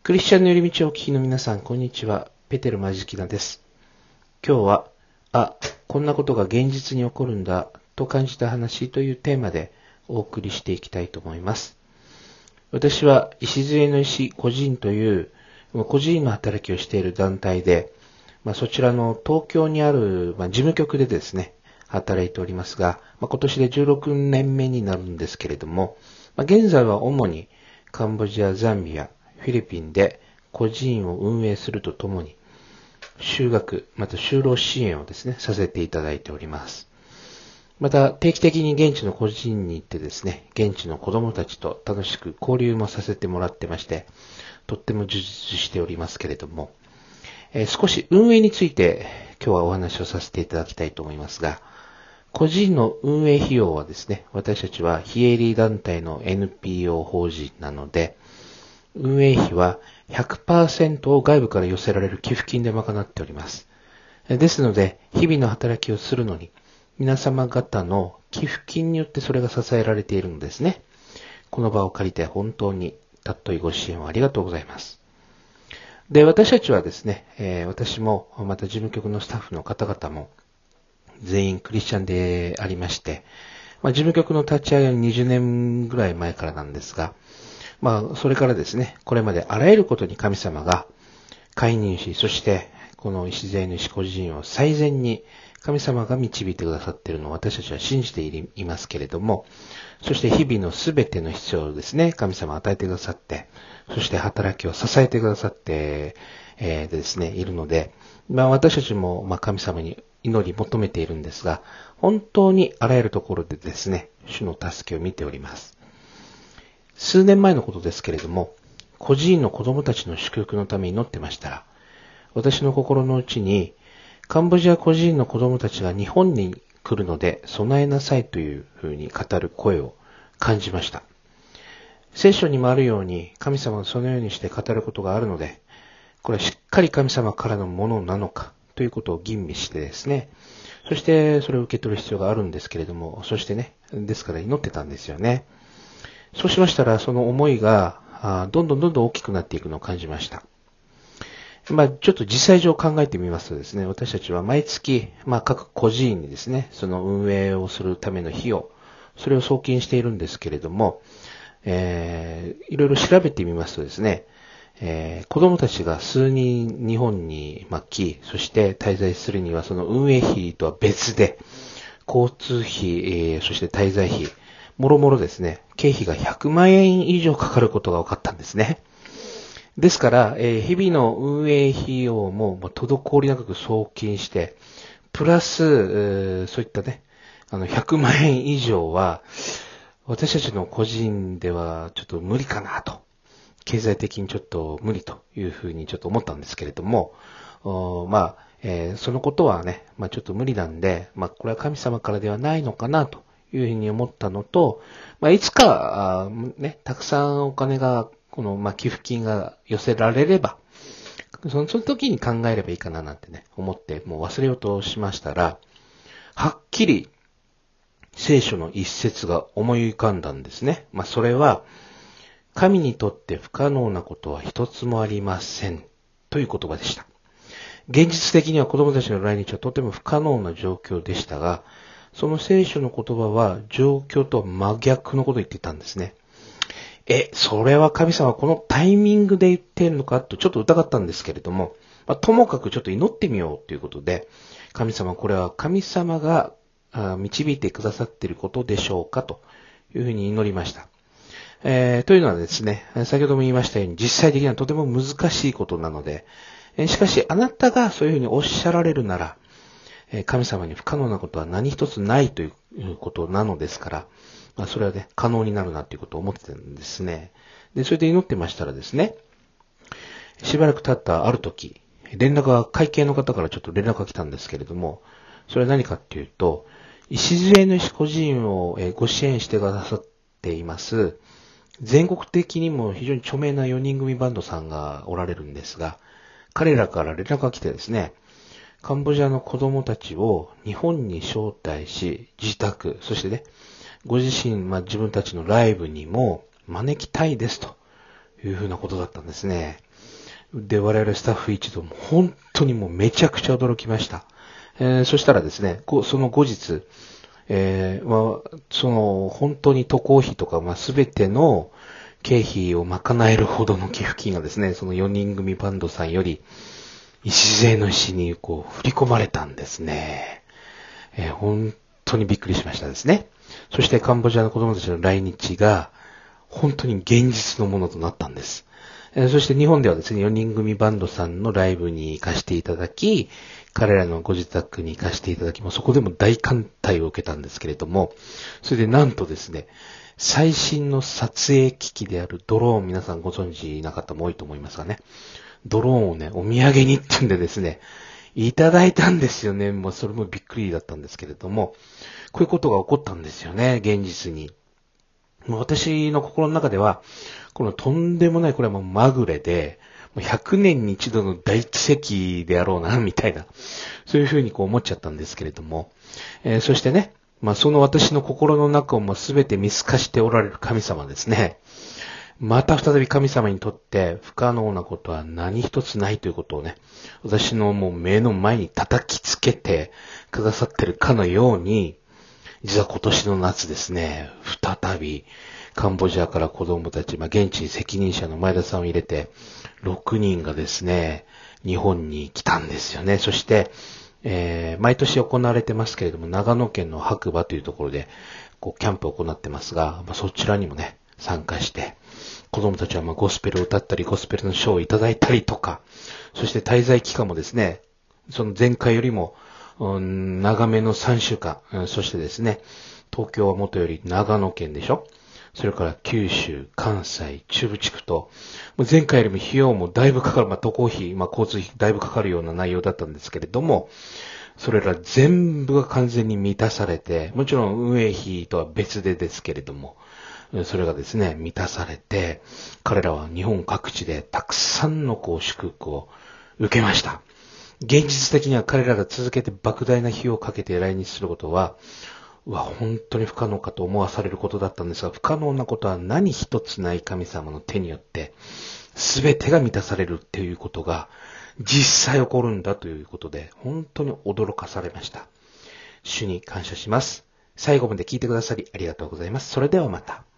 クリスチャンの寄り道をお聞きの皆さん、こんにちは。ペテルマジキナです。今日は、こんなことが現実に起こるんだと感じた話というテーマでお送りしていきたいと思います。私は、礎の石個人という個人の働きをしている団体で、そちらの東京にある、事務局でですね、働いておりますが、今年で16年目になるんですけれども、現在は主にカンボジア、ザンビア、フィリピンで孤児院を運営するとともに、就学、また就労支援をですね、させていただいております。また、定期的に現地の孤児院に行ってですね、現地の子供たちと楽しく交流もさせてもらってまして、とっても充実しておりますけれども、少し運営について今日はお話をさせていただきたいと思いますが、個人の運営費用はですね、私たちは非営利団体の NPO 法人なので、運営費は 100% を外部から寄せられる寄付金で賄っております。ですので、日々の働きをするのに、皆様方の寄付金によってそれが支えられているのですね。この場を借りて本当に尊いご支援をありがとうございます。で、私たちはですね、私もまた事務局のスタッフの方々も全員クリスチャンでありまして、事務局の立ち上げは20年ぐらい前からなんですが、それからですね、これまであらゆることに神様が介入し、そしてこの礎の石個人を最善に神様が導いてくださっているのを私たちは信じていますけれども、そして日々のすべての必要をですね、神様が与えてくださって、そして働きを支えてくださって、ですね、いるので、私たちも神様に祈り求めているんですが、本当にあらゆるところでですね、主の助けを見ております。数年前のことですけれども、孤児院の子供たちの祝福のために祈ってましたら、私の心の内に、カンボジア孤児院の子供たちが日本に来るので備えなさいというふうに語る声を感じました。聖書にもあるように、神様はそのようにして語ることがあるので、これはしっかり神様からのものなのかということを吟味してですね、そしてそれを受け取る必要があるんですけれども、そしてね、ですから祈ってたんですよね。そうしましたら、その思いがどんどん大きくなっていくのを感じました。ちょっと実際上考えてみますとですね、私たちは毎月、各孤児院にですね、その運営をするための費用、それを送金しているんですけれども、いろいろ調べてみますとですね、子供たちが数人日本に来、そして滞在するにはその運営費とは別で、交通費、そして滞在費、もろもろですね、経費が100万円以上かかることが分かったんですね。ですから、日々の運営費用も滞りなく送金して、プラス、そういったね、100万円以上は、私たちの個人ではちょっと無理かなと。経済的にちょっと無理というふうにちょっと思ったんですけれども、そのことはね、ちょっと無理なんで、これは神様からではないのかなというふうに思ったのと、いつか、たくさんお金が、寄付金が寄せられれば、その時に考えればいいかななんてね、思ってもう忘れようとしましたら、はっきり聖書の一節が思い浮かんだんですね。それは、神にとって不可能なことは一つもありません。という言葉でした。現実的には子供たちの来日はとても不可能な状況でしたが、その聖書の言葉は状況と真逆のことを言っていたんですね。それは神様はこのタイミングで言っているのかとちょっと疑ったんですけれども、ともかくちょっと祈ってみようということで、神様、これは神様が導いてくださっていることでしょうかというふうに祈りました。というのはですね、先ほども言いましたように実際的にはとても難しいことなので、しかしあなたがそういうふうにおっしゃられるなら、神様に不可能なことは何一つないということなのですから、それはね、可能になるなということを思ってたんですね。で、それで祈ってましたらですね、しばらく経ったある時、会計の方からちょっと連絡が来たんですけれども、それは何かっていうと、礎の石個人をご支援してくださっています、全国的にも非常に著名な4人組バンドさんがおられるんですが、彼らから連絡が来てですね、カンボジアの子供たちを日本に招待し、自宅、そしてね、ご自身、自分たちのライブにも招きたいですというふうなことだったんですね。 で、我々スタッフ一同も本当にもうめちゃくちゃ驚きました。そしたらですね、その後日、その本当に渡航費とか、すべての経費を賄えるほどの寄付金がですね、その4人組バンドさんより、礎の石に振り込まれたんですね。本当にびっくりしましたですね。そしてカンボジアの子供たちの来日が、本当に現実のものとなったんです。そして日本ではですね、4人組バンドさんのライブに行かせていただき、彼らのご自宅に行かせていただき、そこでも大歓待を受けたんですけれども、それでなんとですね、最新の撮影機器であるドローン、皆さんご存知な方も多いと思いますがね、ドローンをね、お土産にって言うんでですね、いただいたんですよね。もうそれもびっくりだったんですけれども、こういうことが起こったんですよね、現実に。もう私の心の中では、このとんでもない、これはもうまぐれで、100年に一度の大奇跡であろうな、みたいな、そういうふうに思っちゃったんですけれども、そしてね、その私の心の中をも全て見透かしておられる神様ですね。また再び神様にとって不可能なことは何一つないということをね、私のもう目の前に叩きつけてくださってるかのように、実は今年の夏ですね、再びカンボジアから子供たち、現地責任者の前田さんを入れて、6人がですね、日本に来たんですよね。そして、毎年行われてますけれども、長野県の白馬というところで、キャンプを行ってますが、そちらにもね、参加して、子供たちはゴスペルを歌ったり、ゴスペルの賞をいただいたりとか、そして滞在期間もですね、その前回よりも、長めの3週間、そしてですね、東京はもとより長野県でしょ？それから九州、関西、中部地区と、前回よりも費用もだいぶかかる、渡航費、交通費だいぶかかるような内容だったんですけれども、それら全部が完全に満たされて、もちろん運営費とは別でですけれども、それがですね、満たされて、彼らは日本各地でたくさんの祝福を受けました。現実的には彼らが続けて莫大な費用をかけて来日することは、本当に不可能かと思わされることだったんですが、不可能なことは何一つない神様の手によって、すべてが満たされるっていうことが、実際起こるんだということで、本当に驚かされました。主に感謝します。最後まで聞いてくださりありがとうございます。それではまた。